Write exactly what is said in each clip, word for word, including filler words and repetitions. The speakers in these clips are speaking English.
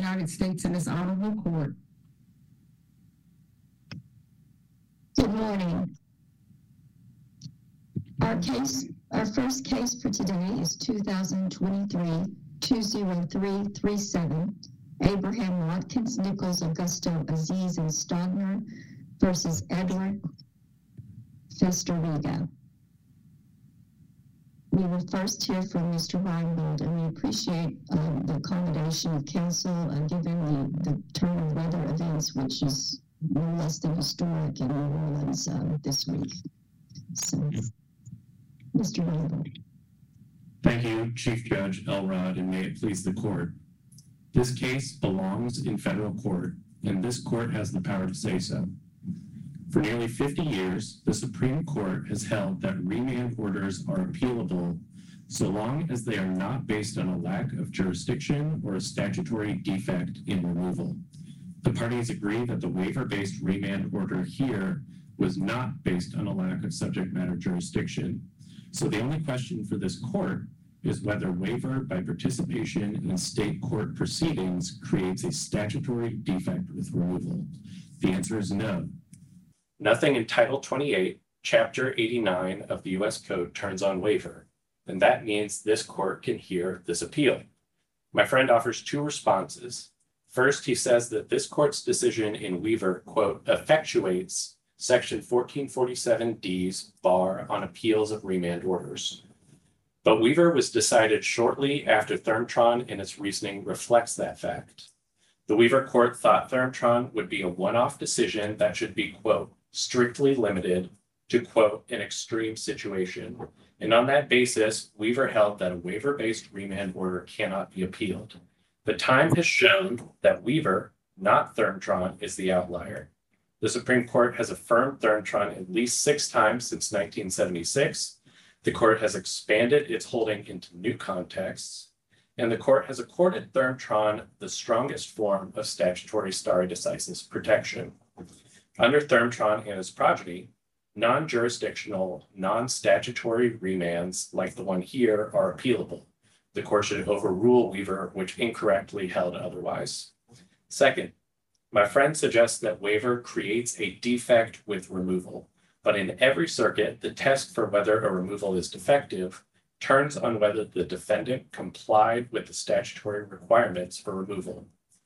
United States in this honorable court. Good morning. Our case, our first case for today is two thousand twenty-three two oh three three seven, Abraham Watkins, Nichols, Augusto, Aziz, and Stogner versus Edward Festoriga. We will first hear from Mister Reinbold, and we appreciate um, the accommodation of counsel uh, given the, the turn of weather events, which is no less than historic in New Orleans um, this week. So, Mister Reinbold. Thank you, Chief Judge Elrod, and may it please the court. This case belongs in federal court, and this court has the power to say so. For nearly fifty years, the Supreme Court has held that remand orders are appealable so long as they are not based on a lack of jurisdiction or a statutory defect in removal. The parties agree that the waiver-based remand order here was not based on a lack of subject matter jurisdiction. So the only question for this court is whether waiver by participation in state court proceedings creates a statutory defect with removal. The answer is no. Nothing in Title twenty-eight, Chapter eighty-nine of the U S Code turns on waiver, and that means this court can hear this appeal. My friend offers two responses. First, he says that this court's decision in Weaver, quote, effectuates Section fourteen forty-seven D's bar on appeals of remand orders. But Weaver was decided shortly after Thermtron, and its reasoning reflects that fact. The Weaver court thought Thermtron would be a one-off decision that should be, quote, strictly limited to, quote, an extreme situation. And on that basis, Weaver held that a waiver-based remand order cannot be appealed. But time has shown that Weaver, not Thermtron, is the outlier. The Supreme Court has affirmed Thermtron at least six times since nineteen seventy-six. The court has expanded its holding into new contexts, and the court has accorded Thermtron the strongest form of statutory stare decisis protection. Under Thermtron and its progeny, non-jurisdictional, non-statutory remands like the one here are appealable. The court should overrule Weaver, which incorrectly held otherwise. Second, my friend suggests that waiver creates a defect with removal, but in every circuit, the test for whether a removal is defective turns on whether the defendant complied with the statutory requirements for removal.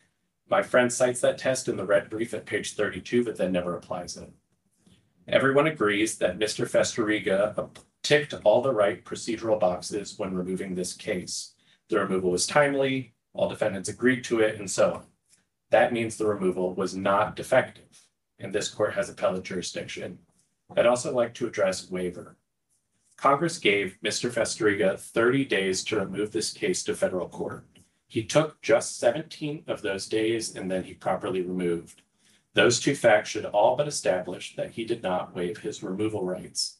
My friend cites that test in the red brief at page thirty-two, but then never applies it. Everyone agrees that Mister Festoriga ticked all the right procedural boxes when removing this case. The removal was timely, all defendants agreed to it, and so on. That means the removal was not defective, and this court has appellate jurisdiction. I'd also like to address waiver. Congress gave Mister Festoriga thirty days to remove this case to federal court. He took just seventeen of those days, and then he properly removed. Those two facts should all but establish that he did not waive his removal rights.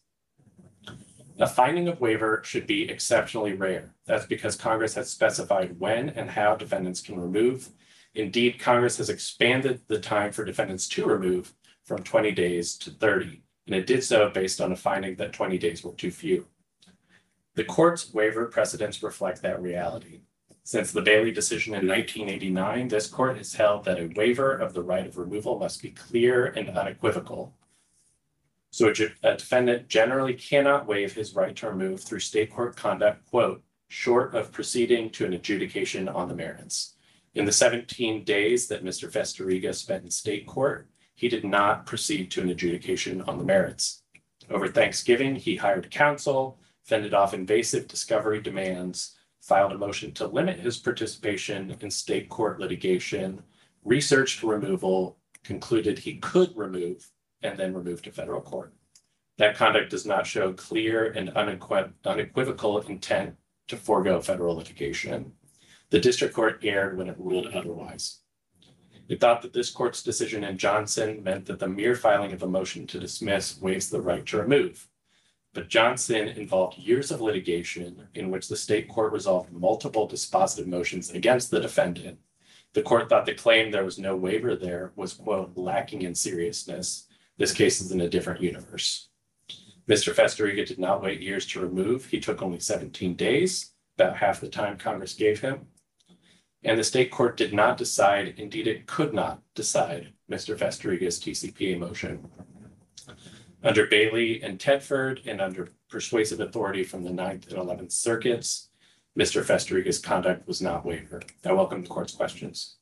A finding of waiver should be exceptionally rare. That's because Congress has specified when and how defendants can remove. Indeed, Congress has expanded the time for defendants to remove from twenty days to thirty, and it did so based on a finding that twenty days were too few. The court's waiver precedents reflect that reality. Since the Bailey decision in nineteen eighty-nine, this court has held that a waiver of the right of removal must be clear and unequivocal. So a, a defendant generally cannot waive his right to remove through state court conduct, quote, short of proceeding to an adjudication on the merits. In the seventeen days that Mister Festoriga spent in state court, he did not proceed to an adjudication on the merits. Over Thanksgiving, he hired counsel, fended off invasive discovery demands, filed a motion to limit his participation in state court litigation, researched removal, concluded he could remove, and then removed to federal court. That conduct does not show clear and unequ- unequivocal intent to forego federal litigation. The district court erred when it ruled otherwise. It thought that this court's decision in Johnson meant that the mere filing of a motion to dismiss waives the right to remove. But Johnson involved years of litigation in which the state court resolved multiple dispositive motions against the defendant. The court thought the claim there was no waiver there was, quote, lacking in seriousness. This case is in a different universe. Mister Festoriga did not wait years to remove. He took only seventeen days, about half the time Congress gave him. and the state court did not decide, indeed it could not decide, Mister Festeriga's T C P A motion. Under Bailey and Tedford, and under persuasive authority from the Ninth and Eleventh Circuits, Mister Festeriga's conduct was not waived. I welcome the court's questions.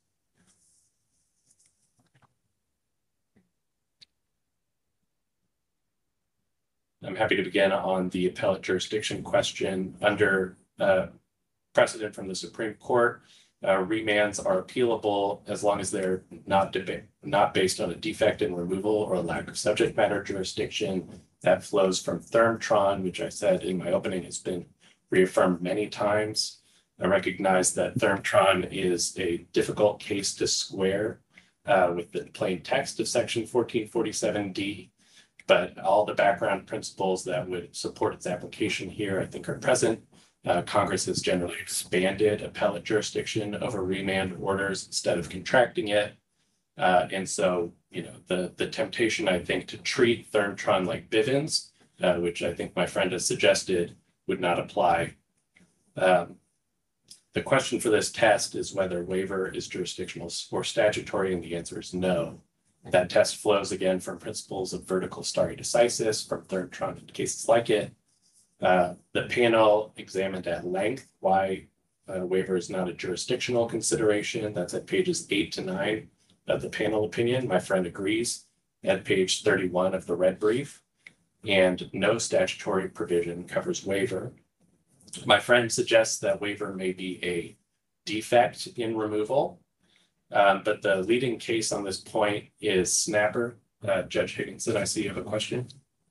I'm happy to begin on the appellate jurisdiction question. Under uh, precedent from the Supreme Court, uh, remands are appealable as long as they're not not based on a defect in removal or a lack of subject matter jurisdiction. That flows from ThermTron, which I said in my opening has been reaffirmed many times. I recognize that ThermTron is a difficult case to square uh, with the plain text of Section fourteen forty-seven D. But all the background principles that would support its application here, I think, are present. Uh, Congress has generally expanded appellate jurisdiction over remand orders instead of contracting it. Uh, and so, you know, the, the temptation, I think, to treat ThermTron like Bivens, uh, which I think my friend has suggested, would not apply. Um, the question for this test is whether waiver is jurisdictional or statutory, and the answer is no. That test flows again from principles of vertical stare decisis from ThermTron and cases like it. Uh, the panel examined at length why uh, waiver is not a jurisdictional consideration. That's at pages eight to nine of the panel opinion. My friend agrees at page thirty-one of the red brief, and no statutory provision covers waiver. My friend suggests that waiver may be a defect in removal. Um, but the leading case on this point is Snapper. Uh, Judge Higginson, I see you have a question.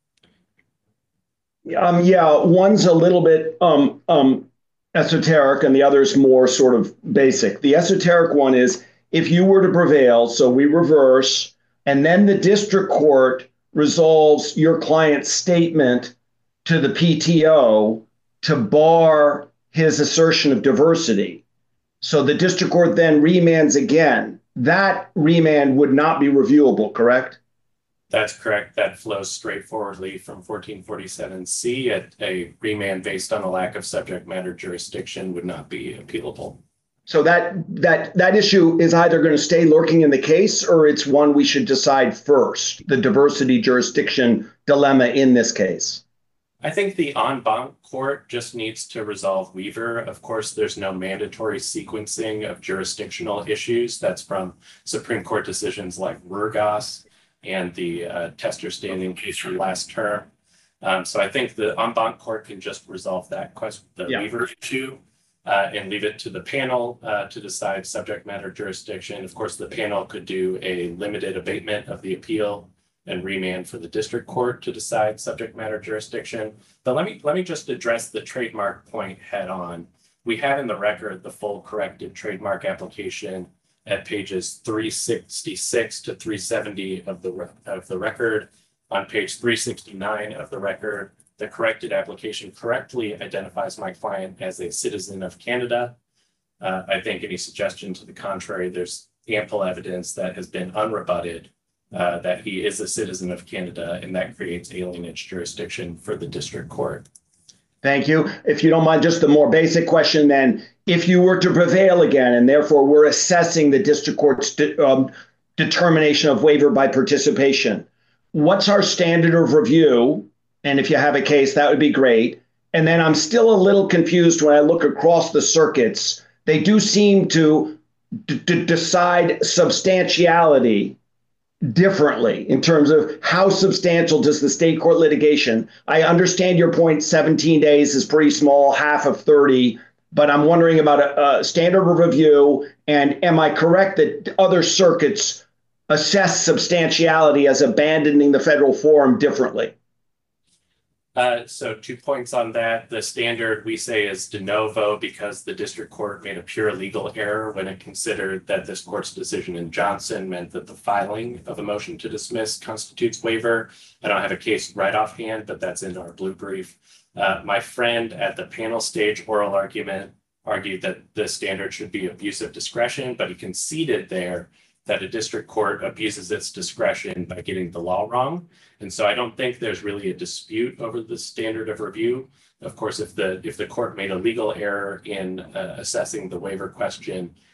Um, yeah, one's a little bit um, um, esoteric and the other's more sort of basic. The esoteric one is if you were to prevail, so we reverse, and then the district court resolves your client's statement to the P T O to bar his assertion of diversity. So the district court then remands again. That remand would not be reviewable, correct? That's correct. That flows straightforwardly from fourteen forty-seven C. A, a remand based on a lack of subject matter jurisdiction would not be appealable. So that that that issue is either going to stay lurking in the case, or it's one we should decide first, the diversity jurisdiction dilemma in this case. I think the en banc court just needs to resolve Weaver. Of course, there's no mandatory sequencing of jurisdictional issues. That's from Supreme Court decisions like Rurgas and the uh, tester standing case from last term. Um, so I think the en banc court can just resolve that question, the yeah. Weaver issue, uh, and leave it to the panel uh, to decide subject matter jurisdiction. Of course, the panel could do a limited abatement of the appeal and remand for the district court to decide subject matter jurisdiction. But let me let me just address the trademark point head on. We have in the record the full corrected trademark application at pages three sixty-six to three seventy of the of the record. On page three sixty-nine of the record, the corrected application correctly identifies my client as a citizen of Canada. Uh, I think any suggestion to the contrary, there's ample evidence that has been unrebutted Uh, that he is a citizen of Canada, and that creates alienage jurisdiction for the district court. Thank you. If you don't mind, just the more basic question then, if you were to prevail again, and therefore we're assessing the district court's de- um, determination of waiver by participation, what's our standard of review? And if you have a case, that would be great. And then I'm still a little confused when I look across the circuits. They do seem to d- d- decide substantiality differently in terms of how substantial does the state court litigation. I understand your point, seventeen days is pretty small, half of thirty, but I'm wondering about a, a standard of review, and am I correct that other circuits assess substantiality as abandoning the federal forum differently? Uh, so two points on that. The standard we say is de novo because the district court made a pure legal error when it considered that this court's decision in Johnson meant that the filing of a motion to dismiss constitutes waiver. I don't have a case right offhand, but that's in our blue brief. Uh, my friend at the panel stage oral argument argued that the standard should be abuse of discretion, but he conceded there that a district court abuses its discretion by getting the law wrong. And so I don't think there's really a dispute over the standard of review. Of course, if the if the court made a legal error in uh, assessing the waiver question,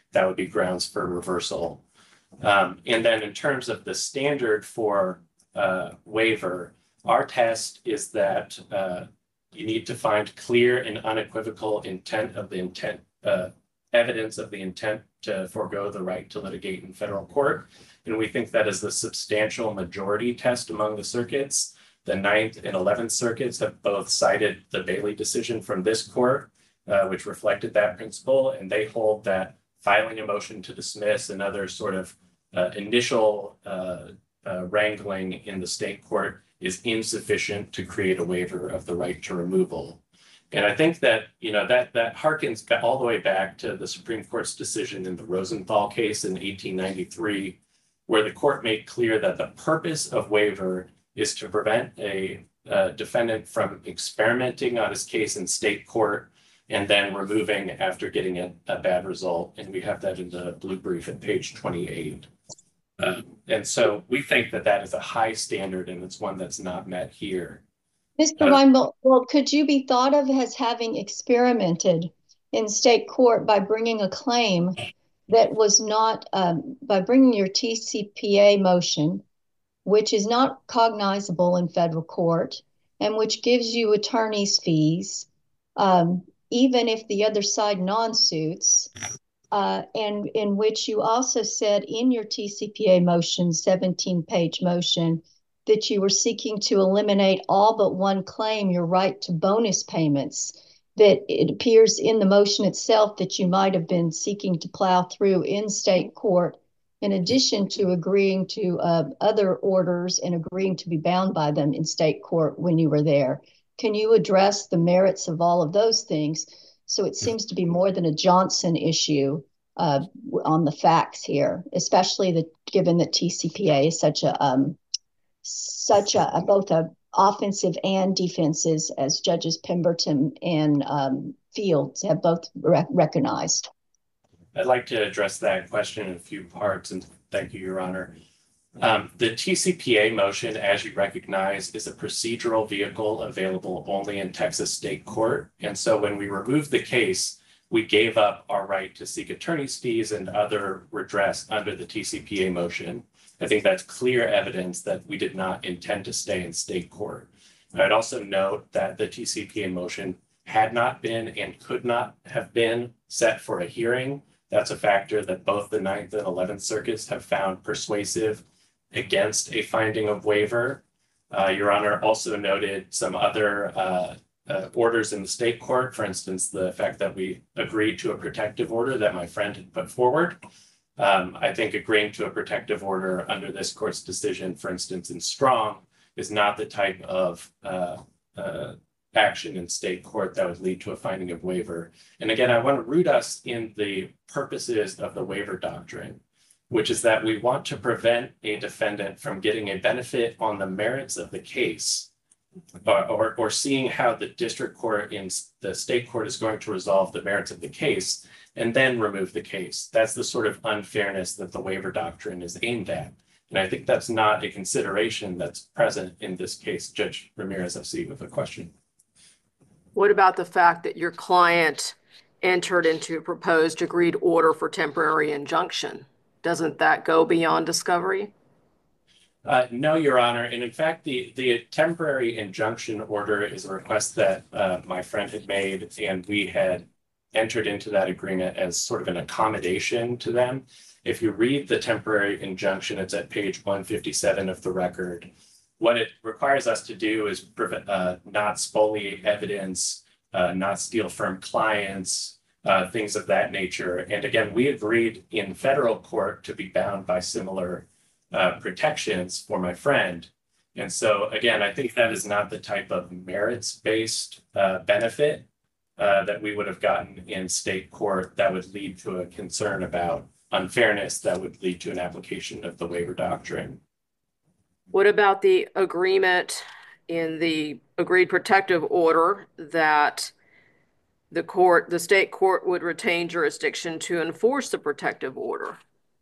that would be grounds for reversal. Um, and then in terms of the standard for uh, waiver, our test is that uh, you need to find clear and unequivocal intent of the intent, uh, evidence of the intent to forego the right to litigate in federal court. And we think that is the substantial majority test among the circuits. The Ninth and Eleventh Circuits have both cited the Bailey decision from this court, uh, which reflected that principle, and they hold that filing a motion to dismiss and other sort of uh, initial uh, uh, wrangling in the state court is insufficient to create a waiver of the right to removal. And I think that, you know, that that harkens all the way back to the Supreme Court's decision in the Rosenthal case in eighteen ninety-three, where the court made clear that the purpose of waiver is to prevent a, a defendant from experimenting on his case in state court and then removing after getting a, a bad result. And we have that in the blue brief at page twenty-eight. Um, and so we think that that is a high standard, and it's one that's not met here. Mister Uh, Weinberg, well, could you be thought of as having experimented in state court by bringing a claim that was not, um, by bringing your T C P A motion, which is not cognizable in federal court, and which gives you attorney's fees, um, even if the other side non-suits, uh, and in which you also said in your T C P A motion, seventeen-page motion, that you were seeking to eliminate all but one claim, your right to bonus payments, that it appears in the motion itself that you might have been seeking to plow through in state court, in addition to agreeing to uh, other orders and agreeing to be bound by them in state court when you were there. Can you address the merits of all of those things? So it seems to be more than a Johnson issue uh, on the facts here, especially the, given that T C P A is such a um, such a, a both a offensive and defenses, as Judges Pemberton and um, Fields have both re- recognized. I'd like to address that question in a few parts, and thank you, Your Honor. Um, the T C P A motion, as you recognize, is a procedural vehicle available only in Texas state court. And so when we removed the case, we gave up our right to seek attorney's fees and other redress under the T C P A motion. I think that's clear evidence that we did not intend to stay in state court. I'd also note that the T C P A motion had not been and could not have been set for a hearing. That's a factor that both the Ninth and Eleventh Circuits have found persuasive against a finding of waiver. Uh, Your Honor also noted some other uh, uh, orders in the state court, for instance, the fact that we agreed to a protective order that my friend had put forward. Um, I think agreeing to a protective order under this court's decision, for instance, in Strong, is not the type of uh, uh, action in state court that would lead to a finding of waiver. And again, I want to root us in the purposes of the waiver doctrine, which is that we want to prevent a defendant from getting a benefit on the merits of the case, or, or, or seeing how the district court in the state court is going to resolve the merits of the case and then remove the case. That's the sort of unfairness that the waiver doctrine is aimed at. And I think that's not a consideration that's present in this case. Judge Ramirez, I see you with a question. What about the fact that your client entered into a proposed agreed order for temporary injunction? Doesn't that go beyond discovery? Uh, no, Your Honor. And in fact, the, the temporary injunction order is a request that uh, my friend had made, and we had entered into that agreement as sort of an accommodation to them. If you read the temporary injunction, it's at page one fifty-seven of the record. What it requires us to do is prevent, uh, not spoliate evidence, uh, not steal from clients, uh, things of that nature. And again, we agreed in federal court to be bound by similar uh, protections for my friend. And so again, I think that is not the type of merits-based uh, benefit uh, that we would have gotten in state court that would lead to a concern about unfairness that would lead to an application of the waiver doctrine. What about the agreement in the agreed protective order that the court, the state court would retain jurisdiction to enforce the protective order?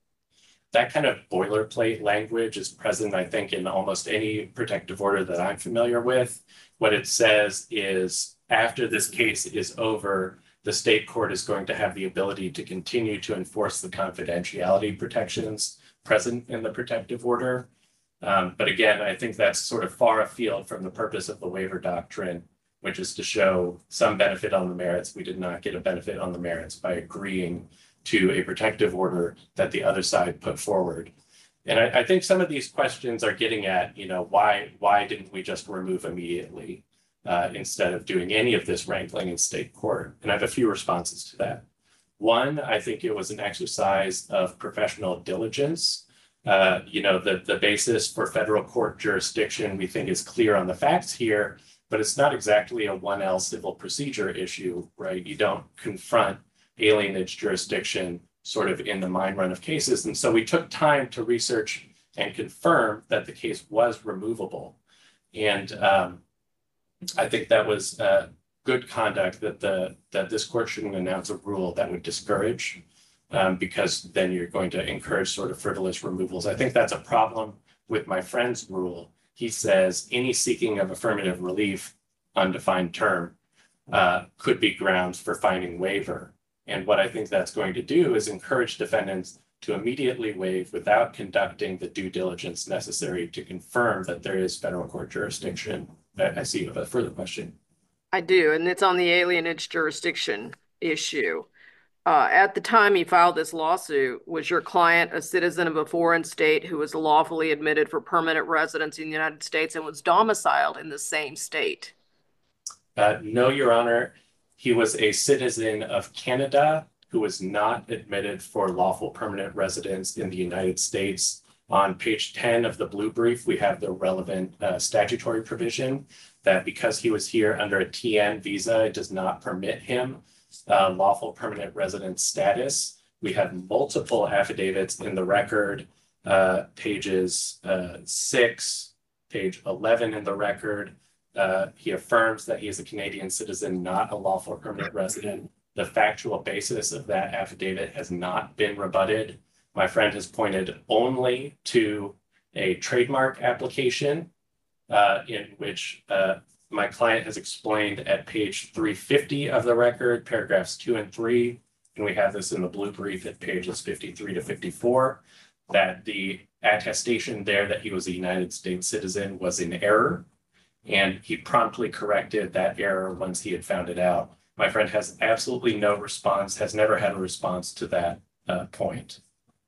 That kind of boilerplate language is present, I think, in almost any protective order that I'm familiar with. What it says is after this case is over, the state court is going to have the ability to continue to enforce the confidentiality protections present in the protective order. Um, but again, I think that's sort of far afield from the purpose of the waiver doctrine, which is to show some benefit on the merits. We did not get a benefit on the merits by agreeing to a protective order that the other side put forward. And I, I think some of these questions are getting at, you know, why, why didn't we just remove immediately uh, instead of doing any of this wrangling in state court? And I have a few responses to that. One, I think it was an exercise of professional diligence. Uh, you know, the, the basis for federal court jurisdiction, we think, is clear on the facts here, but it's not exactly a one L civil procedure issue, right? You don't confront alienage jurisdiction sort of in the mine run of cases. And so we took time to research and confirm that the case was removable. And um, I think that was uh, good conduct that the that this court shouldn't announce a rule that would discourage, um, because then you're going to encourage sort of frivolous removals. I think that's a problem with my friend's rule. He says any seeking of affirmative relief, undefined term, uh, could be grounds for finding waiver. And what I think that's going to do is encourage defendants to immediately waive without conducting the due diligence necessary to confirm that there is federal court jurisdiction. I see you have a further question. I do, and it's on the alienage jurisdiction issue. Uh, at the time he filed this lawsuit, was your client a citizen of a foreign state who was lawfully admitted for permanent residence in the United States and was domiciled in the same state? Uh, no, Your Honor. He was a citizen of Canada who was not admitted for lawful permanent residence in the United States. On page ten of the blue brief, we have the relevant uh, statutory provision that because he was here under a T N visa, it does not permit him uh, lawful permanent residence status. We have multiple affidavits in the record, uh, pages uh, six, page eleven in the record. Uh, he affirms that he is a Canadian citizen, not a lawful permanent resident. The factual basis of that affidavit has not been rebutted. My friend has pointed only to a trademark application uh, in which uh, my client has explained at page three fifty of the record, paragraphs two and three, and we have this in the blue brief at pages fifty-three to fifty-four, that the attestation there that he was a United States citizen was in error. And he promptly corrected that error once he had found it out. My friend has absolutely no response, has never had a response to that uh, point.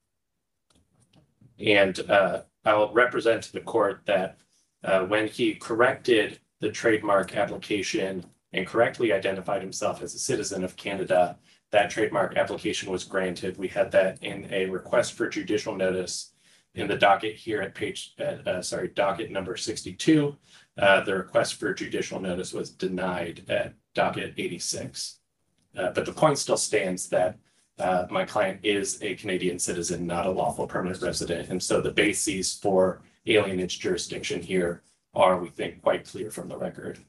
And uh, I will represent to the court that uh, when he corrected the trademark application and correctly identified himself as a citizen of Canada, that trademark application was granted. We had that in a request for judicial notice in the docket here at page, uh, uh, sorry, docket number sixty-two. Uh, the request for judicial notice was denied at docket eighty-six. Uh, but the point still stands that uh, my client is a Canadian citizen, not a lawful permanent resident. And so the bases for alienage jurisdiction here are, we think, quite clear from the record.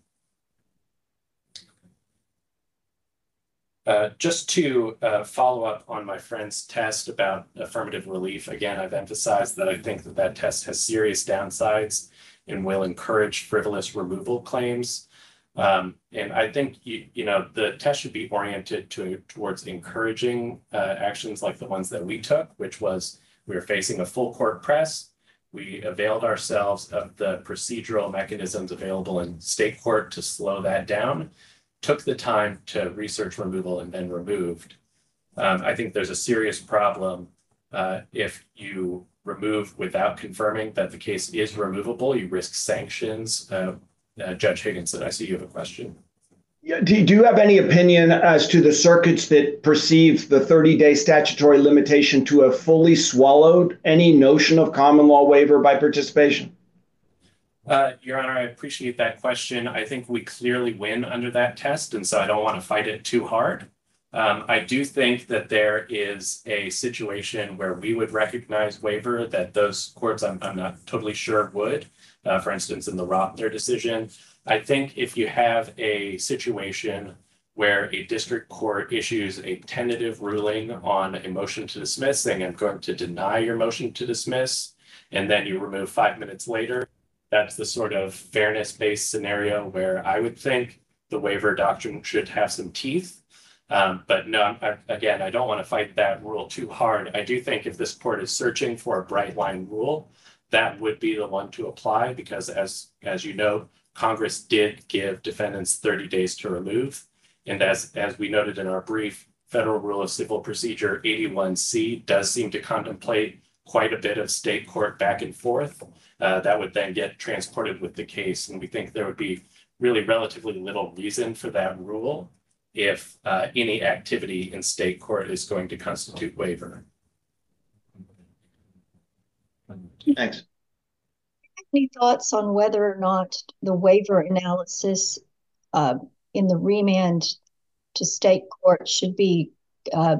Uh, just to uh, follow up on my friend's test about affirmative relief, again, I've emphasized that I think that that test has serious downsides and will encourage frivolous removal claims. Um, and I think, you, you know, the test should be oriented to, towards encouraging uh, actions like the ones that we took, which was we were facing a full court press. We availed ourselves of the procedural mechanisms available in state court to slow that down, took the time to research removal and then removed. Um, I think there's a serious problem uh, if you remove without confirming that the case is removable. You risk sanctions. Uh, uh, Judge Higginson, I see you have a question. Yeah, do, do you have any opinion as to the circuits that perceive the thirty-day statutory limitation to have fully swallowed any notion of common law waiver by participation? Uh, Your Honor, I appreciate that question. I think we clearly win under that test, and so I don't want to fight it too hard. Um, I do think that there is a situation where we would recognize waiver that those courts, I'm, I'm not totally sure would. Uh, for instance, in the Rottner decision, I think if you have a situation where a district court issues a tentative ruling on a motion to dismiss, saying I'm going to deny your motion to dismiss, and then you remove five minutes later, that's the sort of fairness-based scenario where I would think the waiver doctrine should have some teeth. Um, but no, I'm, I, again, I don't want to fight that rule too hard. I do think if this court is searching for a bright line rule, that would be the one to apply because as, as you know, Congress did give defendants thirty days to remove. And as, as we noted in our brief, Federal Rule of Civil Procedure eighty-one C does seem to contemplate quite a bit of state court back and forth. Uh, that would then get transported with the case. And we think there would be really relatively little reason for that rule if uh, any activity in state court is going to constitute waiver. Thanks. Any thoughts on whether or not the waiver analysis uh, in the remand to state court should be uh,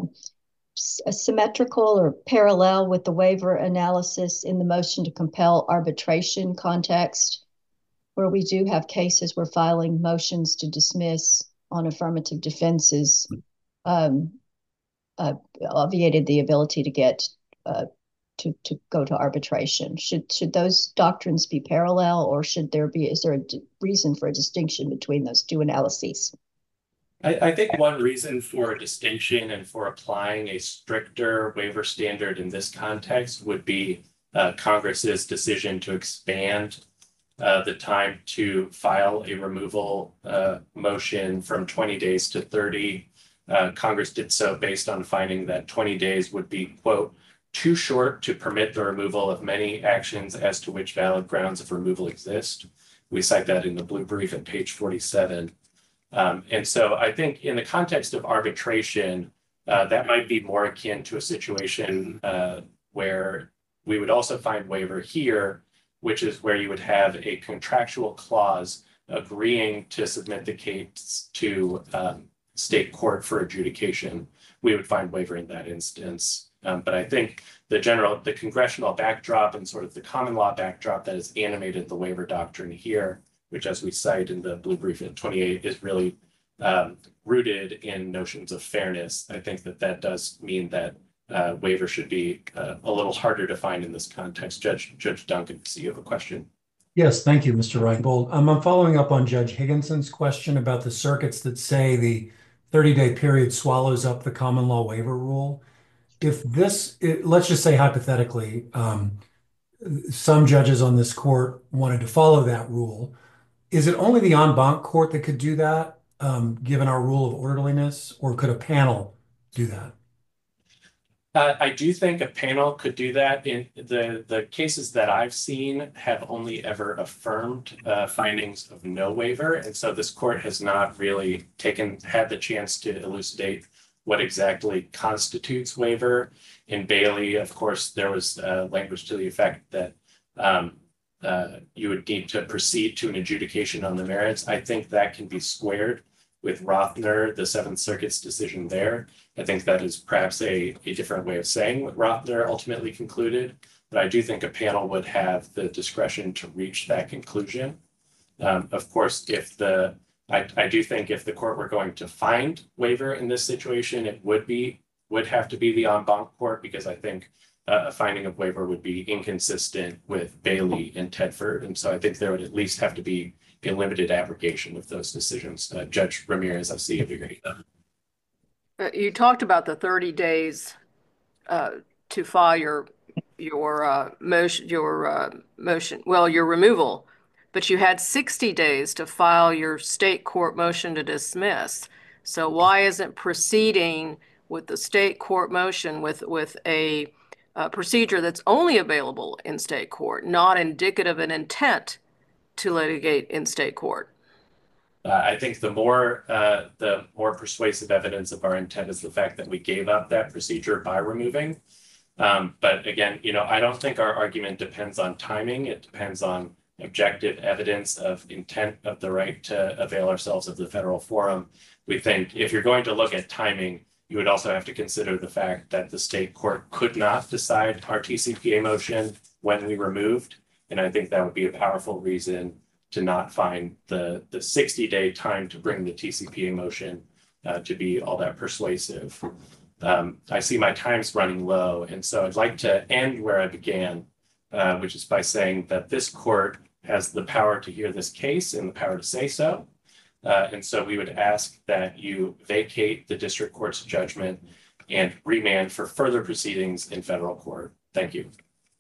symmetrical or parallel with the waiver analysis in the motion to compel arbitration context, where we do have cases where filing motions to dismiss on affirmative defenses um, uh, obviated the ability to get uh, to to go to arbitration. Should should those doctrines be parallel, or should there be is there a d- reason for a distinction between those two analyses? I, I think one reason for a distinction and for applying a stricter waiver standard in this context would be uh, Congress's decision to expand uh, the time to file a removal uh, motion from twenty days to thirty. Uh, Congress did so based on finding that twenty days would be, quote, too short to permit the removal of many actions as to which valid grounds of removal exist. We cite that in the blue brief at page forty-seven. Um, and so I think in the context of arbitration, uh, that might be more akin to a situation uh, where we would also find waiver here, which is where you would have a contractual clause agreeing to submit the case to um, state court for adjudication. We would find waiver in that instance. Um, but I think the general, the congressional backdrop and sort of the common law backdrop that has animated the waiver doctrine here, which as we cite in the blue brief at twenty-eight is really um, rooted in notions of fairness. I think that that does mean that uh, waiver should be uh, a little harder to find in this context. Judge Judge Duncan, so you have a question. Yes, thank you, Mister Reinbold. Um, I'm following up on Judge Higginson's question about the circuits that say the thirty-day period swallows up the common law waiver rule. If this, it, let's just say hypothetically, um, some judges on this court wanted to follow that rule, is it only the en banc court that could do that, um, given our rule of orderliness, or could a panel do that? Uh, I do think a panel could do that. In the, the cases that I've seen have only ever affirmed uh, findings of no waiver. And so this court has not really taken, had the chance to elucidate what exactly constitutes waiver. In Bailey, of course, there was uh, language to the effect that um, uh, you would need to proceed to an adjudication on the merits. I think that can be squared with Rothner, the Seventh Circuit's decision there. I think that is perhaps a, a different way of saying what Rothner ultimately concluded, but I do think a panel would have the discretion to reach that conclusion. Um, of course, if the I, I do think if the court were going to find waiver in this situation, it would be would have to be the en banc court, because I think uh, a finding of waiver would be inconsistent with Bailey and Tedford. And so I think there would at least have to be a limited abrogation of those decisions. Uh, Judge Ramirez, I see you agree. Uh, you talked about the thirty days uh, to file your your uh, motion, your uh, motion, well, your removal, but you had sixty days to file your state court motion to dismiss. So why isn't proceeding with the state court motion with with a, a procedure that's only available in state court, not indicative of an intent to litigate in state court? Uh, I think the more uh, the more persuasive evidence of our intent is the fact that we gave up that procedure by removing. Um, but again, you know, I don't think our argument depends on timing. It depends on objective evidence of intent of the right to avail ourselves of the federal forum. We think if you're going to look at timing, you would also have to consider the fact that the state court could not decide our T C P A motion when we removed. And I think that would be a powerful reason to not find the the sixty day time to bring the T C P A motion uh, to be all that persuasive. Um, I see my time's running low, and so I'd like to end where I began, uh, which is by saying that this court has the power to hear this case and the power to say so. Uh, and so we would ask that you vacate the district court's judgment and remand for further proceedings in federal court. Thank you.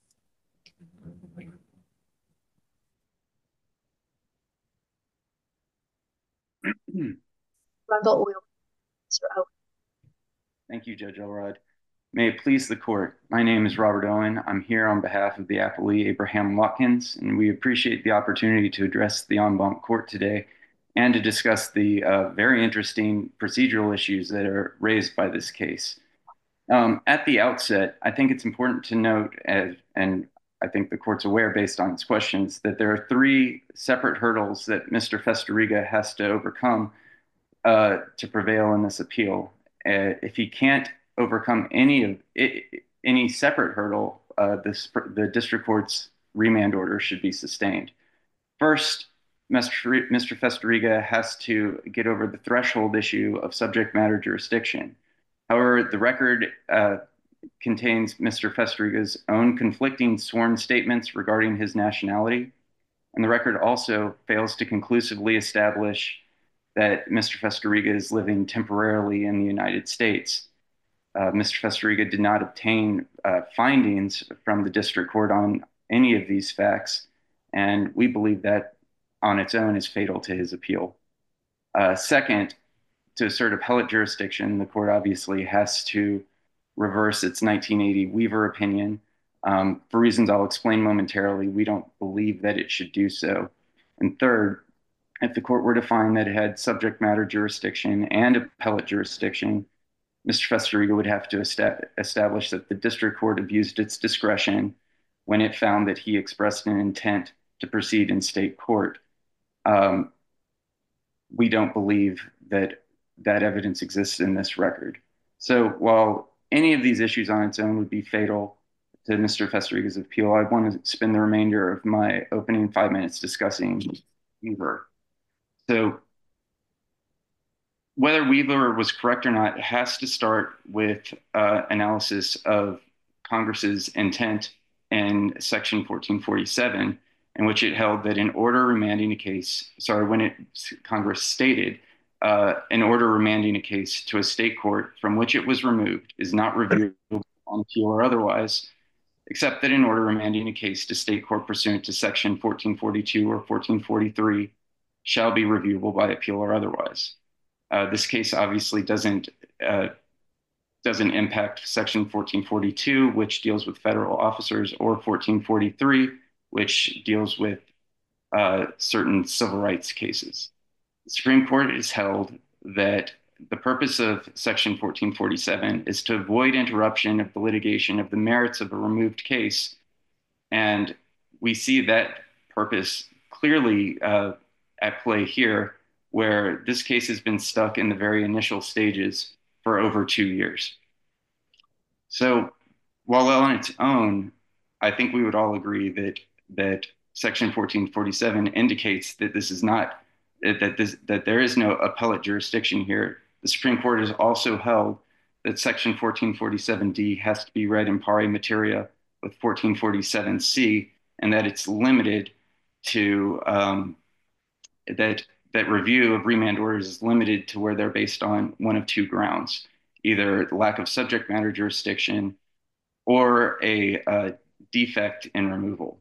Thank you, Judge Elrod. May it please the court. My name is Robert Owen. I'm here on behalf of the appellee Abraham Watkins, and we appreciate the opportunity to address the en banc court today and to discuss the uh, very interesting procedural issues that are raised by this case. Um, at the outset, I think it's important to note, as, and I think the court's aware based on its questions, that there are three separate hurdles that Mister Festeriga has to overcome uh, to prevail in this appeal. Uh, if he can't overcome any of it, any separate hurdle, uh, this, the district court's remand order should be sustained. First, Mister Mister Festeriga has to get over the threshold issue of subject matter jurisdiction. However, the record uh, contains Mister Festeriga's own conflicting sworn statements regarding his nationality, and the record also fails to conclusively establish that Mister Festeriga is living temporarily in the United States. Uh, Mister Festeriga did not obtain uh, findings from the district court on any of these facts, and we believe that on its own is fatal to his appeal. Uh, second, to assert appellate jurisdiction, the court obviously has to reverse its nineteen eighty Weaver opinion. Um, for reasons I'll explain momentarily, we don't believe that it should do so. And third, if the court were to find that it had subject matter jurisdiction and appellate jurisdiction, Mister Festeriga would have to establish that the district court abused its discretion when it found that he expressed an intent to proceed in state court. Um, we don't believe that that evidence exists in this record. So while any of these issues on its own would be fatal to Mister Festeriga's appeal, I want to spend the remainder of my opening five minutes discussing Weaver. So whether Weaver was correct or not has to start with uh, analysis of Congress's intent in Section fourteen forty-seven, in which it held that in order remanding a case, sorry, when it Congress stated, uh, in order remanding a case to a state court from which it was removed is not reviewable on appeal or otherwise, except that in order remanding a case to state court pursuant to Section fourteen forty-two or fourteen forty-three shall be reviewable by appeal or otherwise. Uh, this case obviously doesn't uh, doesn't impact Section fourteen forty-two, which deals with federal officers, or fourteen forty-three, which deals with uh, certain civil rights cases. The Supreme Court has held that the purpose of Section fourteen forty-seven is to avoid interruption of the litigation of the merits of a removed case, and we see that purpose clearly uh, at play here, where this case has been stuck in the very initial stages for over two years. So while on its own, I think we would all agree that that Section fourteen forty-seven indicates that this is not, that, this, that there is no appellate jurisdiction here. The Supreme Court has also held that Section fourteen forty-seven D has to be read in pari materia with fourteen forty-seven C, and that it's limited to, um, that that review of remand orders is limited to where they're based on one of two grounds, either the lack of subject matter jurisdiction or a uh, defect in removal.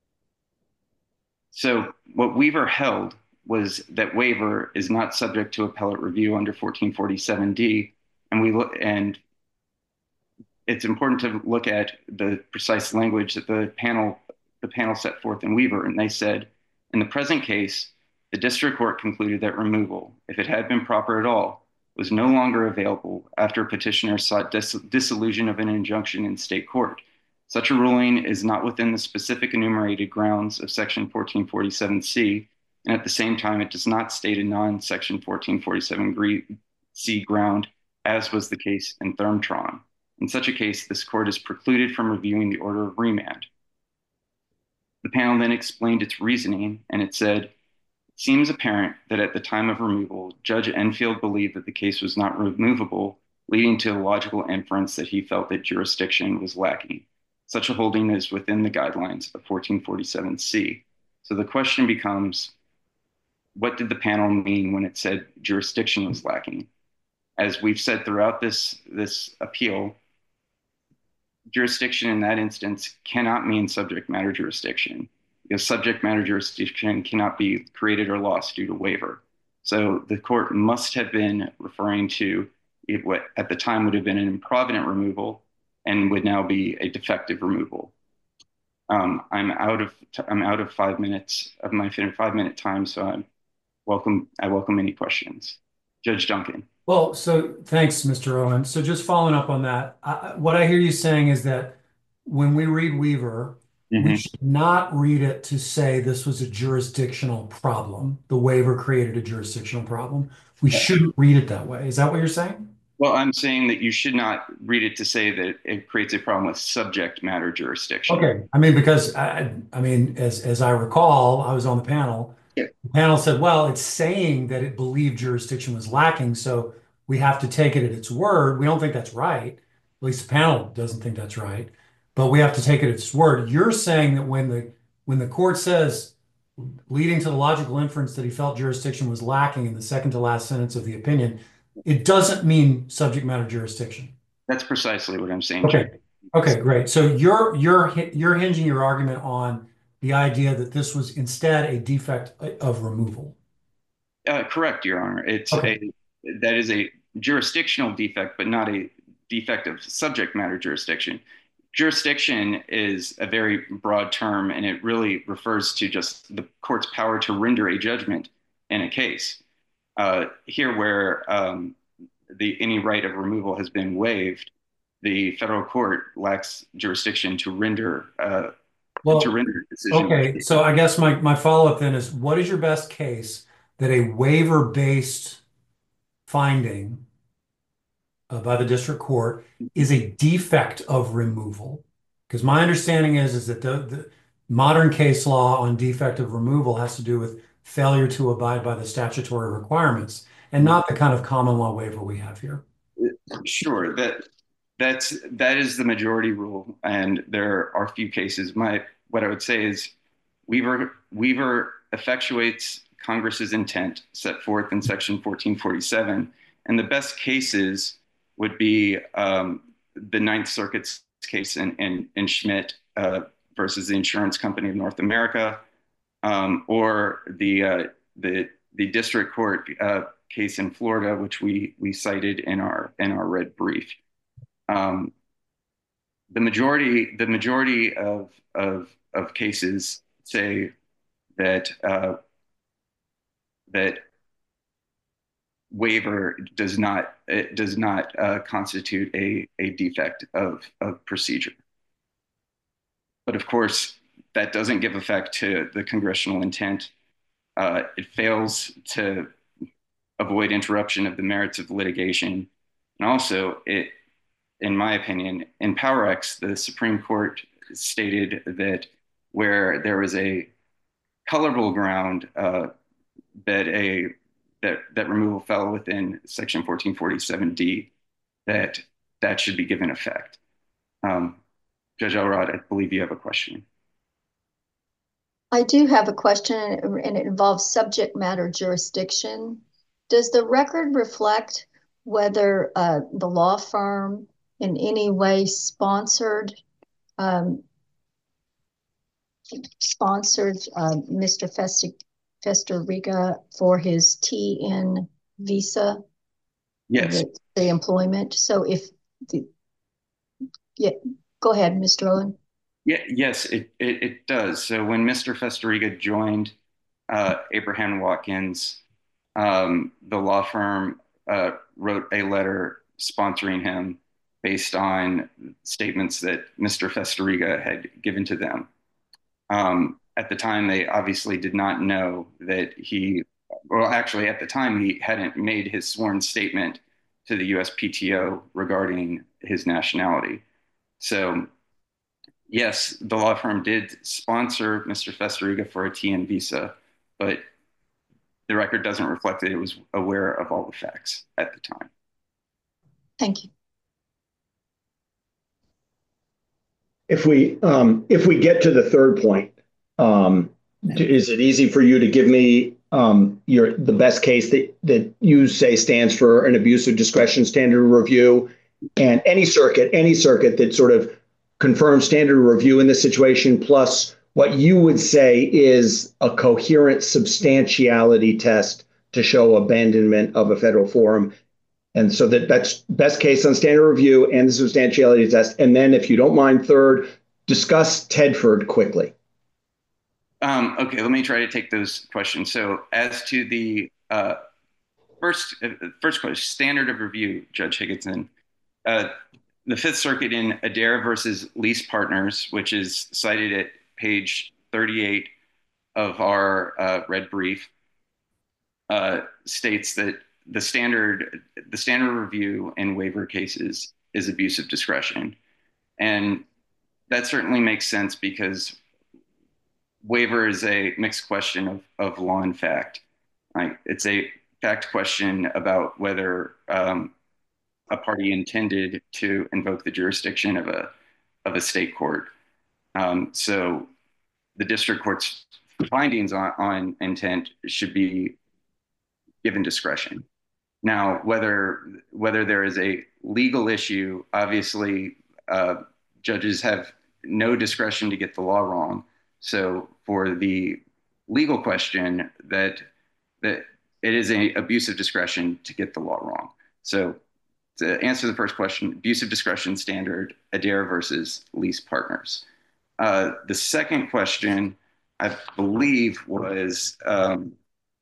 So what Weaver held was that waiver is not subject to appellate review under fourteen forty-seven D, and we look, and it's important to look at the precise language that the panel the panel set forth in Weaver, and they said, in the present case, the district court concluded that removal, if it had been proper at all, was no longer available after a petitioner sought dis dissolution of an injunction in state court. Such a ruling is not within the specific enumerated grounds of Section fourteen forty-seven C, and at the same time, it does not state a non-Section fourteen forty-seven C ground, as was the case in Thermtron. In such a case, this court is precluded from reviewing the order of remand. The panel then explained its reasoning, and it said, it seems apparent that at the time of removal, Judge Enfield believed that the case was not removable, leading to a logical inference that he felt that jurisdiction was lacking. Such a holding is within the guidelines of fourteen forty-seven C. So the question becomes, what did the panel mean when it said jurisdiction was lacking? As we've said throughout this, this appeal, jurisdiction in that instance cannot mean subject matter jurisdiction, because subject matter jurisdiction cannot be created or lost due to waiver. So the court must have been referring to it, what at the time would have been an improvident removal and would now be a defective removal. Um, I'm out of I'm out of five minutes of my five minute time, so I'm welcome. I welcome any questions. Judge Duncan. Well, so thanks, Mister Owen. So just following up on that, I, what I hear you saying is that when we read Weaver, Mhm. we should not read it to say this was a jurisdictional problem. The waiver created a jurisdictional problem. We shouldn't read it that way. Is that what you're saying? Well, I'm saying that you should not read it to say that it creates a problem with subject matter jurisdiction. Okay. I mean, because I, I mean, as as I recall, I was on the panel. Yeah. The panel said, well, it's saying that it believed jurisdiction was lacking, so we have to take it at its word. We don't think that's right. At least the panel doesn't think that's right, but we have to take it at its word. You're saying that when the when the court says, leading to the logical inference that he felt jurisdiction was lacking in the second to last sentence of the opinion, it doesn't mean subject matter jurisdiction. That's precisely what I'm saying. Okay. Okay, great. So you're you're you're hinging your argument on the idea that this was instead a defect of removal. Uh, correct, Your Honor. It's Okay. a that is a jurisdictional defect, but not a defect of subject matter jurisdiction. Jurisdiction is a very broad term, and it really refers to just the court's power to render a judgment in a case. Uh, here, where um, the any right of removal has been waived, the federal court lacks jurisdiction to render uh, Well, to render a decision. okay. So I guess my my follow-up then is, what is your best case that a waiver-based finding uh, by the district court is a defect of removal? Because my understanding is is that the, the modern case law on defect of removal has to do with failure to abide by the statutory requirements, and not the kind of common law waiver we have here. Sure, that that's that is the majority rule, and there are few cases. My what I would say is Weaver Weaver effectuates Congress's intent set forth in Section fourteen forty-seven, and the best cases would be um, the Ninth Circuit's case in in, in Schmidt uh, versus the Insurance Company of North America, um, or the uh, the the district court uh, case in Florida, which we we cited in our in our red brief. Um, the majority the majority of of of cases say that uh, that waiver does not it does not uh, constitute a a defect of of procedure. But of course, that doesn't give effect to the congressional intent. Uh, it fails to avoid interruption of the merits of litigation. And also, it, in my opinion, in PowerX, the Supreme Court stated that where there was a colorable ground uh, that a that that removal fell within Section fourteen forty-seven D, that that should be given effect. Um, Judge Elrod, I believe you have a question. I do have a question, and it involves subject matter jurisdiction. Does the record reflect whether uh, the law firm in any way sponsored um, sponsored uh, Mister Festoriga for his T N visa? Yes. The, the employment. So if the yeah, go ahead, Mister Owen. Yeah, yes, it, it, it does. So when Mister Festoriga joined uh, Abraham Watkins, um, the law firm uh, wrote a letter sponsoring him based on statements that Mister Festoriga had given to them. Um, at the time, they obviously did not know that he, well, actually, at the time, he hadn't made his sworn statement to the U S P T O regarding his nationality. So yes, the law firm did sponsor Mister Festoriga for a T N visa, but the record doesn't reflect that it was aware of all the facts at the time. Thank you. If we um, if we get to the third point, um, is it easy for you to give me um, your the best case that that you say stands for an abuse of discretion standard of review, and any circuit, any circuit that sort of confirms standard of review in this situation, plus what you would say is a coherent substantiality test to show abandonment of a federal forum. And so that that's best case on standard review and the substantiality test. And then, if you don't mind, third, discuss Tedford quickly. Um, okay, let me try to take those questions. So, as to the uh, first uh, first question, standard of review, Judge Higginson, uh, the Fifth Circuit in Adair versus Lease Partners, which is cited at page thirty-eight of our uh, red brief, uh, states that the standard the standard review in waiver cases is abuse of discretion, and that certainly makes sense because waiver is a mixed question of, of law and fact. Like, it's a fact question about whether um, a party intended to invoke the jurisdiction of a of a state court. Um, so the district court's findings on, on intent should be given discretion. Now, whether whether there is a legal issue, obviously uh, judges have no discretion to get the law wrong. So for the legal question, that that it is an abuse of discretion to get the law wrong. So to answer the first question, abuse of discretion standard, Adair versus Lease Partners. Uh, the second question, I believe, was um,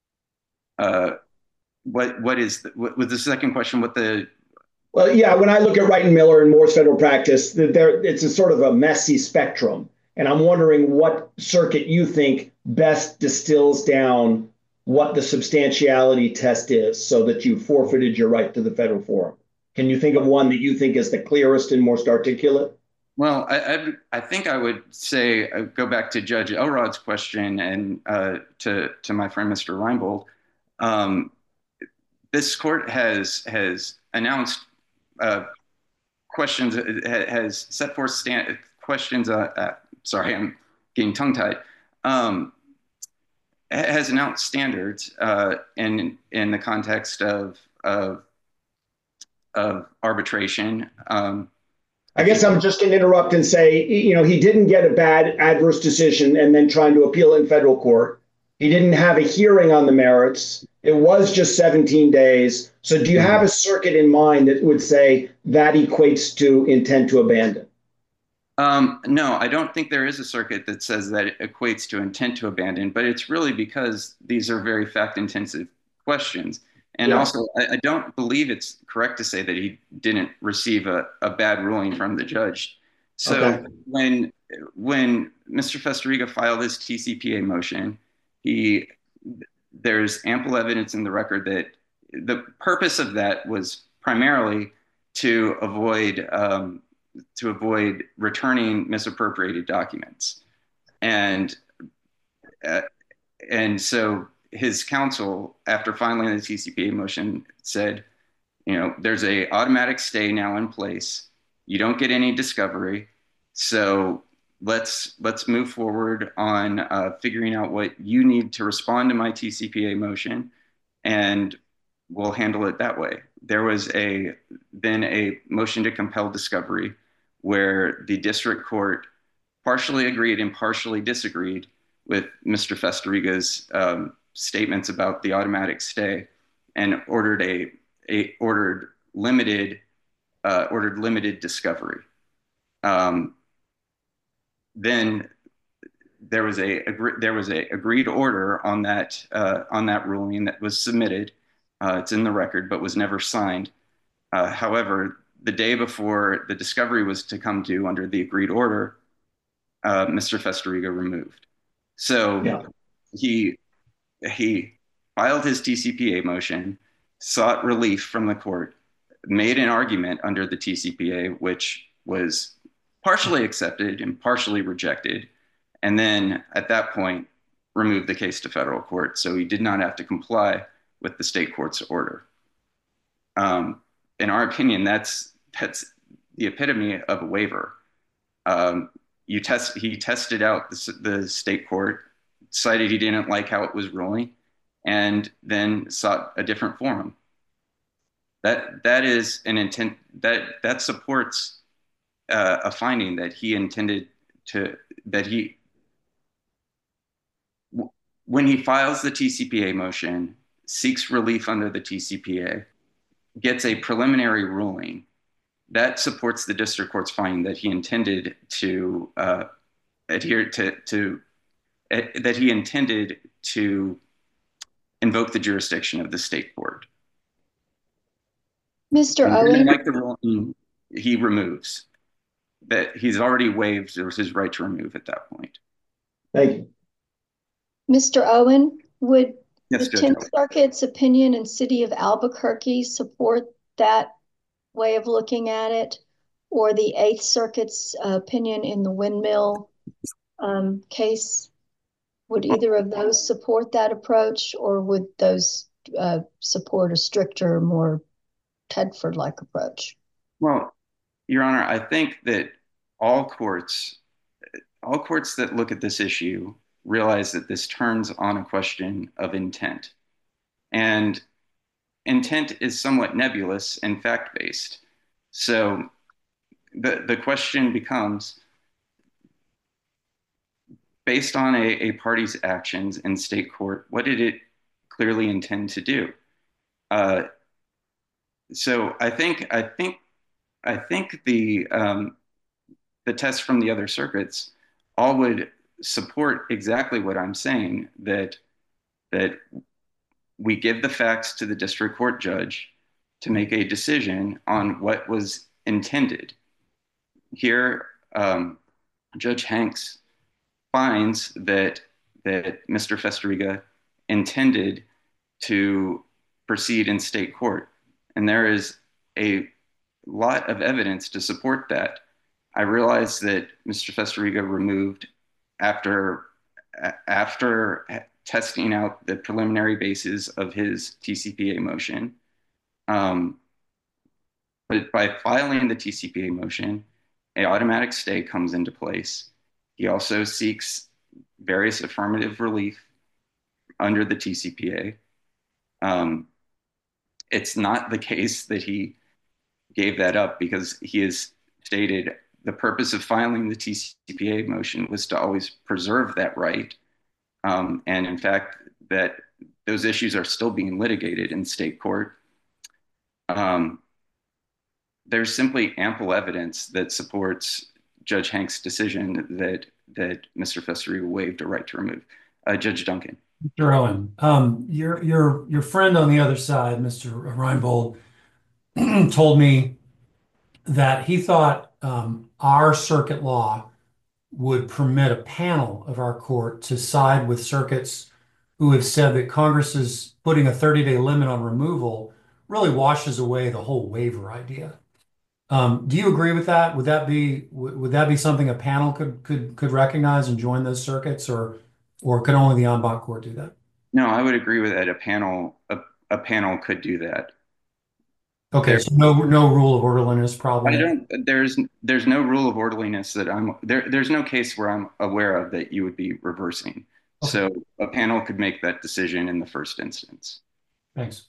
uh, what what is the, what was the second question? What the Well, yeah, when I look at Wright and Miller and Moore's federal practice, there it's a sort of a messy spectrum. And I'm wondering what circuit you think best distills down what the substantiality test is so that you forfeited your right to the federal forum. Can you think of one that you think is the clearest and most articulate? Well, I, I, I think I would say, uh, go back to Judge Elrod's question and uh, to, to my friend, Mister Reinbold. Um, this court has, has announced uh, questions, has set forth stand, questions, uh, uh, sorry, I'm getting tongue-tied, um, has announced standards uh, in, in the context of, of, of arbitration. Um, I guess I'm just going to interrupt and say, you know, he didn't get a bad adverse decision and then trying to appeal in federal court. He didn't have a hearing on the merits. It was just seventeen days. So do you have a circuit in mind that would say that equates to intent to abandon? Um, no, I don't think there is a circuit that says that it equates to intent to abandon, but it's really because these are very fact-intensive questions. And yeah. also, I, I don't believe it's correct to say that he didn't receive a, a bad ruling from the judge. So okay. when when Mister Festeriga filed his T C P A motion, he there's ample evidence in the record that the purpose of that was primarily to avoid um, to avoid returning misappropriated documents, and uh, and so. His counsel, after filing the T C P A motion, said, you know, there's a automatic stay now in place. You don't get any discovery. So let's let's move forward on uh, figuring out what you need to respond to my T C P A motion, and we'll handle it that way. There was a then a motion to compel discovery where the district court partially agreed and partially disagreed with Mister Festeriga's um, statements about the automatic stay, and ordered a, a ordered limited uh, ordered limited discovery. Um, then there was a there was a agreed order on that uh, on that ruling that was submitted. Uh, it's in the record, but was never signed. Uh, however, the day before the discovery was to come due under the agreed order, uh, Mister Festeriga removed. So yeah. he. He filed his T C P A motion, sought relief from the court, made an argument under the T C P A, which was partially accepted and partially rejected, and then at that point removed the case to federal court. So he did not have to comply with the state court's order. Um, in our opinion, that's that's the epitome of a waiver. Um, you test he tested out the, the state court, decided he didn't like how it was ruling, and then sought a different forum. That that is an intent that that supports uh, a finding that he intended to that he when he files the T C P A motion, seeks relief under the T C P A, gets a preliminary ruling that supports the district court's finding that he intended to uh, adhere to to uh, that he intended to invoke the jurisdiction of the state court. Mister And Owen, like the ruling, he removes that he's already waived his right to remove at that point. Thank you. Mister Owen, would Yes, the Judge. tenth Circuit's opinion in City of Albuquerque support that way of looking at it, or the Eighth Circuit's uh, opinion in the Windmill um, case? Would either of those support that approach, or would those uh, support a stricter, more Tedford-like approach? Well, Your Honor, I think that all courts, all courts that look at this issue realize that this turns on a question of intent. And intent is somewhat nebulous and fact-based. So the, the question becomes, based on a, a party's actions in state court, what did it clearly intend to do? Uh, so I think I think I think the um, the tests from the other circuits all would support exactly what I'm saying, that that we give the facts to the district court judge to make a decision on what was intended. Here, um, Judge Hanks finds that that Mister Festeriga intended to proceed in state court, and there is a lot of evidence to support that. I realize that Mister Festeriga removed after after testing out the preliminary basis of his T C P A motion. Um, but by filing the T C P A motion, an automatic stay comes into place. He also seeks various affirmative relief under the T C P A. Um, it's not the case that he gave that up, because he has stated the purpose of filing the T C P A motion was to always preserve that right. Um, and in fact, that those issues are still being litigated in state court. Um, there's simply ample evidence that supports Judge Hanks' decision that that Mister Festeriga waived a right to remove. Uh, Judge Duncan. Mister Owen, um, your your your friend on the other side, Mister Reinbold, told me that he thought um, our circuit law would permit a panel of our court to side with circuits who have said that Congress's putting a thirty-day limit on removal really washes away the whole waiver idea. Um, do you agree with that? Would that be would that be something a panel could could could recognize and join those circuits, or or could only the en banc court do that? No, I would agree with that. A panel a, a panel could do that. Okay, There, so no no rule of orderliness problem. I don't. There's there's no rule of orderliness that I'm there. There's no case where I'm aware of that you would be reversing. Okay. So a panel could make that decision in the first instance. Thanks.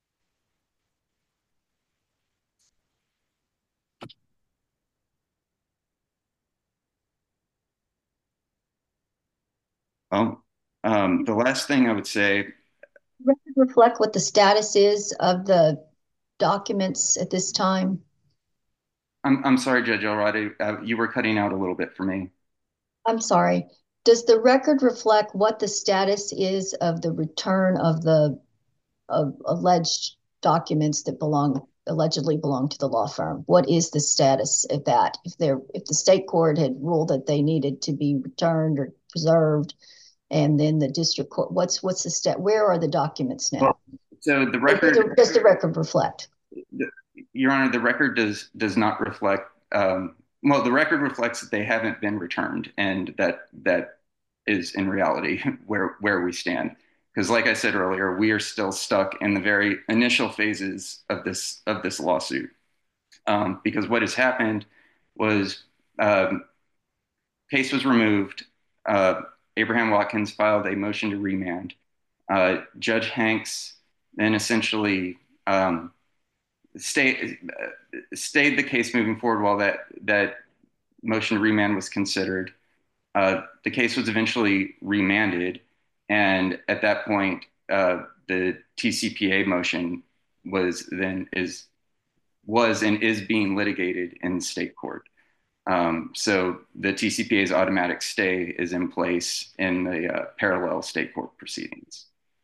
Well, um, the last thing I would say. Record reflect what the status is of the documents at this time? I'm I'm sorry, Judge Elrod, uh, you were cutting out a little bit for me. I'm sorry. Does the record reflect what the status is of the return of the of alleged documents that belong allegedly belong to the law firm? What is the status of that? If they're if the state court had ruled that they needed to be returned or preserved, and then the district court, what's what's the stat? Where are the documents now? So the record does, does the record reflect? Your Honor, the record does does not reflect. Um, well, the record reflects that they haven't been returned, and that that is in reality where where we stand. Because, like I said earlier, we are still stuck in the very initial phases of this of this lawsuit. Um, because what has happened was um, case was removed. Uh, Abraham Watkins filed a motion to remand. Uh, Judge Hanks then essentially um, stayed, uh, stayed the case moving forward while that, that motion to remand was considered. Uh, the case was eventually remanded, and at that point, uh, the T C P A motion was then is was and is being litigated in state court. Um, so the T C P A's automatic stay is in place in the uh, parallel state court proceedings.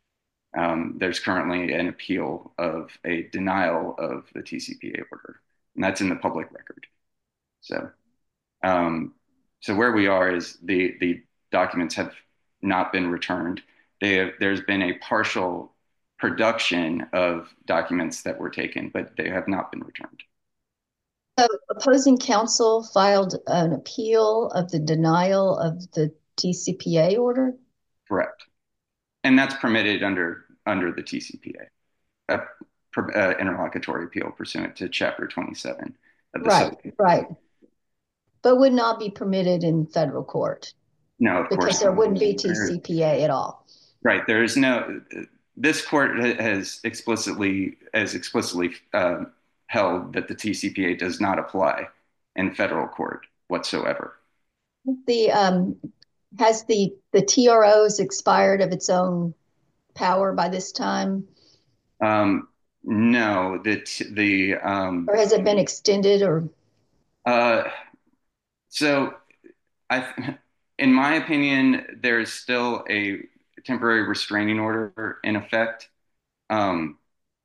Um, there's currently an appeal of a denial of the T C P A order, and that's in the public record. So, um, so where we are is the the documents have not been returned. They have, there's been a partial production of documents that were taken, but they have not been returned. So opposing counsel filed an appeal of the denial of the T C P A order? Correct. And that's permitted under under the T C P A, a, a interlocutory appeal pursuant to Chapter twenty-seven of the Right, Civil. right. But would not be permitted in federal court? No, of because course there not. wouldn't be T C P A at all. Right. There is no. This court has explicitly, as explicitly uh, held that the T C P A does not apply in federal court whatsoever. The um, has the the T R Os expired of its own power by this time? Um, no, the the um, or has it been extended or? Uh, so, I, in my opinion, there is still a temporary restraining order in effect. Um,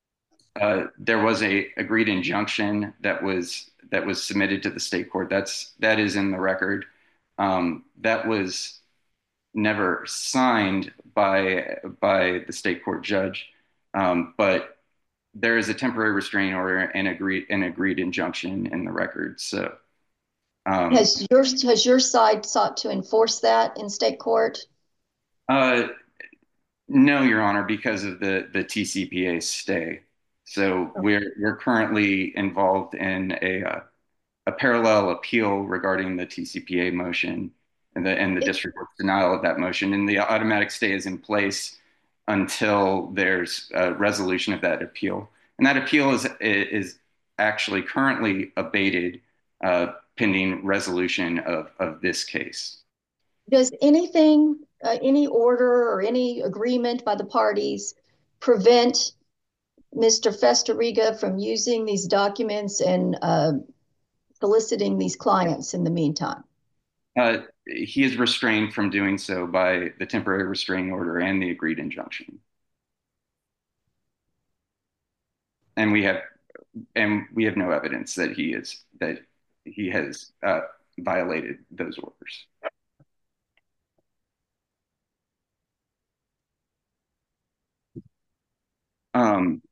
uh, there was a agreed injunction that was that was submitted to the state court. That's that is in the record. Um, that was never signed by by the state court judge, um, but there is a temporary restraining order and agreed an agreed injunction in the record. So, um, has your has your side sought to enforce that in state court? Uh, no, Your Honor, because of the the T C P A stay. So okay. we're we're currently involved in a uh, a parallel appeal regarding the T C P A motion and the and the it, district court's denial of that motion, and the automatic stay is in place until there's a resolution of that appeal. And that appeal is is actually currently abated uh, pending resolution of of this case. Does anything, uh, any order or any agreement by the parties prevent Mister Festeriga from using these documents and uh, soliciting these clients in the meantime? Uh, he is restrained from doing so by the temporary restraining order and the agreed injunction. And we have, and we have no evidence that he is that he has uh, violated those orders. Um,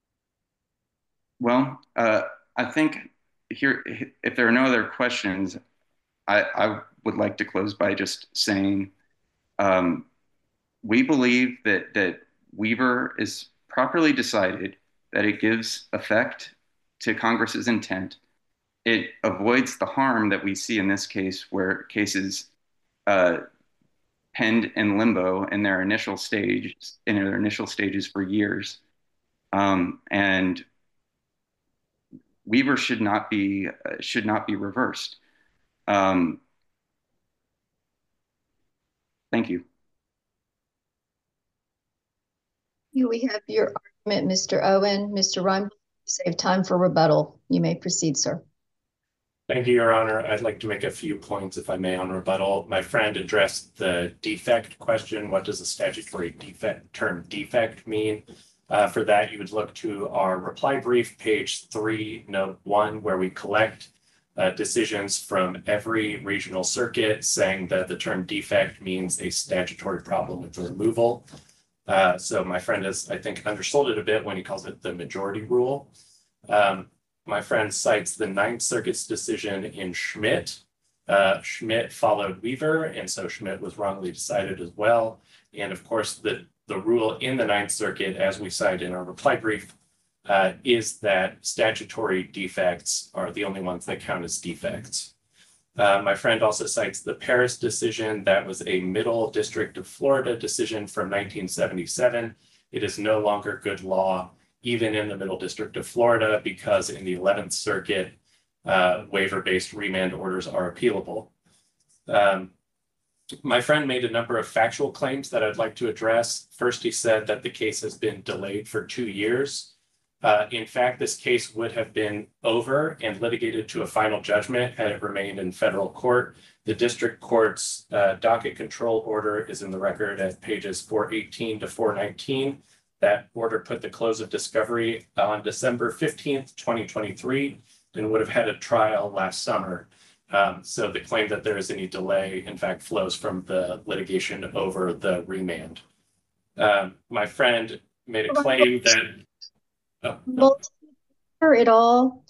well, uh, I think here, if there are no other questions, I, I would like to close by just saying um, we believe that that Weaver is properly decided, that it gives effect to Congress's intent. It avoids the harm that we see in this case, where cases uh, penned in limbo in their initial stage, in their initial stages for years. Um, and Weaver should not be uh, should not be reversed. Um, thank you. We have your argument, Mister Owen. Mister Reinbold, save time for rebuttal. You may proceed, sir. Thank you, Your Honor. I'd like to make a few points, if I may, on rebuttal. My friend addressed the defect question. What does the statutory defect term defect mean? Uh, for that, you would look to our reply brief, page three, note one, where we collect uh, decisions from every regional circuit saying that the term defect means a statutory problem with the removal. Uh, so my friend has, I think, undersold it a bit when he calls it the majority rule. Um, my friend cites the Ninth Circuit's decision in Schmidt. Uh, Schmidt followed Weaver, and so Schmidt was wrongly decided as well. And of course, the The rule in the Ninth Circuit, as we cite in our reply brief, uh, is that statutory defects are the only ones that count as defects. Uh, my friend also cites the Paris decision. That was a Middle District of Florida decision from nineteen seventy-seven. It is no longer good law, even in the Middle District of Florida, because in the eleventh Circuit, uh, waiver-based remand orders are appealable. Um, my friend made a number of factual claims that I'd like to address. First, he said that the case has been delayed for two years. Uh, in fact, this case would have been over and litigated to a final judgment had it remained in federal court. The district court's uh, docket control order is in the record at pages four eighteen to four nineteen. That order put the close of discovery on December fifteenth, twenty twenty-three, and would have had a trial last summer. Um, so the claim that there is any delay, in fact, flows from the litigation over the remand. Um, my friend made a claim that Oh, no. Well, to it all,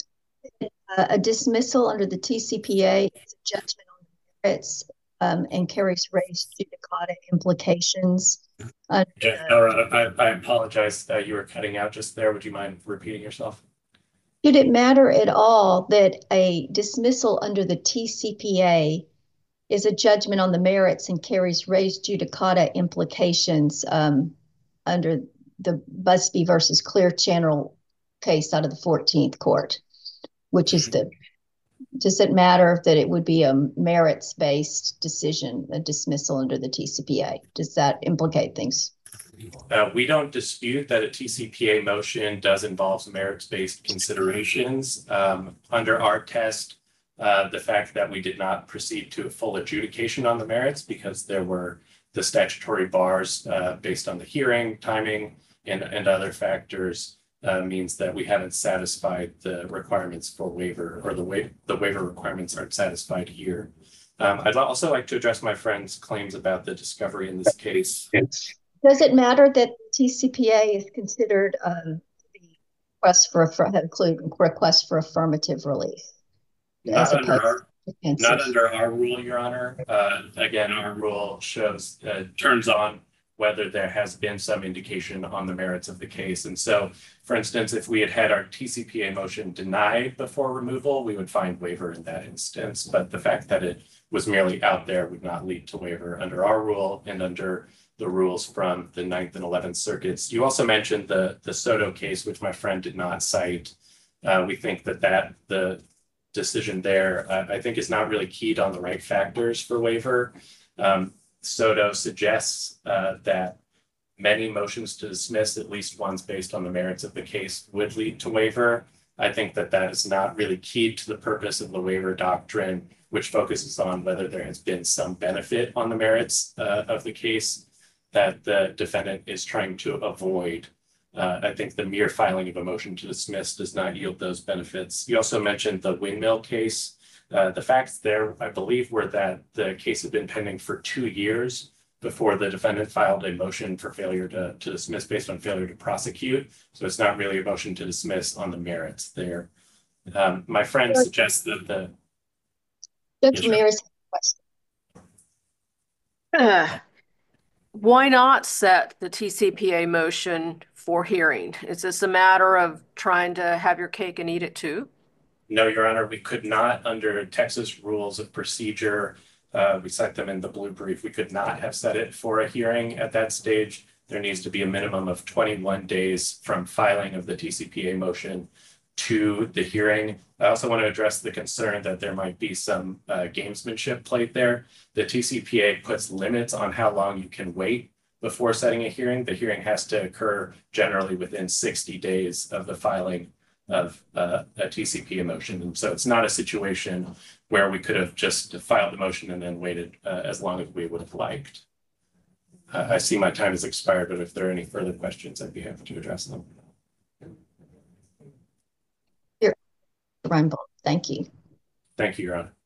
uh, a dismissal under the T C P A is a judgment on the merits um, and carries res judicata implications. Uh, Yeah, Laura, I, I apologize. Uh, you were cutting out just there. Would you mind repeating yourself? Did it matter at all that a dismissal under the T C P A is a judgment on the merits and carries res judicata implications um, under the Busby versus Clear Channel case out of the fourteenth court, which is the, does it matter that it would be a merits-based decision, a dismissal under the T C P A? Does that implicate things? Uh, we don't dispute that a T C P A motion does involve merits-based considerations. Um, under our test, uh, the fact that we did not proceed to a full adjudication on the merits because there were the statutory bars uh, based on the hearing, timing, and, and other factors uh, means that we haven't satisfied the requirements for waiver, or the, wa the waiver requirements aren't satisfied here. Um, I'd also like to address my friend's claims about the discovery in this case. Does it matter that T C P A is considered um, the request for a include request for affirmative relief? Not under our, not under our rule, Your Honor. Uh, again, our rule shows uh, turns on whether there has been some indication on the merits of the case. And so, for instance, if we had had our T C P A motion denied before removal, we would find waiver in that instance. But the fact that it was merely out there would not lead to waiver under our rule and under the rules from the ninth and eleventh circuits. You also mentioned the, the Soto case, which my friend did not cite. Uh, we think that, that the decision there, uh, I think, is not really keyed on the right factors for waiver. Um, Soto suggests uh, that many motions to dismiss, at least ones based on the merits of the case, would lead to waiver. I think that that is not really keyed to the purpose of the waiver doctrine, which focuses on whether there has been some benefit on the merits uh, of the case that the defendant is trying to avoid. Uh, I think the mere filing of a motion to dismiss does not yield those benefits. You also mentioned the Windmill case. Uh, the facts there, I believe, were that the case had been pending for two years before the defendant filed a motion for failure to, to dismiss based on failure to prosecute. So it's not really a motion to dismiss on the merits there. Um, my friend suggests that the... Judge Ramirez has a question. Uh, why not set the T C P A motion for hearing? Is this a matter of trying to have your cake and eat it too? No, Your Honor, we could not, under Texas rules of procedure, uh, we cite them in the blue brief, we could not have set it for a hearing at that stage. There needs to be a minimum of twenty-one days from filing of the T C P A motion to the hearing. I also want to address the concern that there might be some uh, gamesmanship played there. The T C P A puts limits on how long you can wait before setting a hearing. The hearing has to occur generally within sixty days of the filing of uh, a T C P A motion. And so it's not a situation where we could have just filed the motion and then waited uh, as long as we would have liked. Uh, I see my time has expired, but if there are any further questions, I'd be happy to address them. Thank you. Thank you, Your Honor.